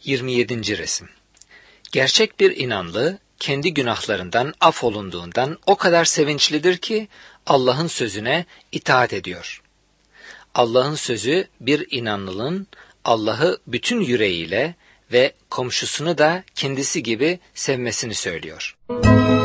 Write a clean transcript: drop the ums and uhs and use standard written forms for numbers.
27. resim. Gerçek bir inanlı, kendi günahlarından affolunduğundan o kadar sevinçlidir ki Allah'ın sözüne itaat ediyor. Allah'ın sözü bir inanlının Allah'ı bütün yüreğiyle ve komşusunu da kendisi gibi sevmesini söylüyor.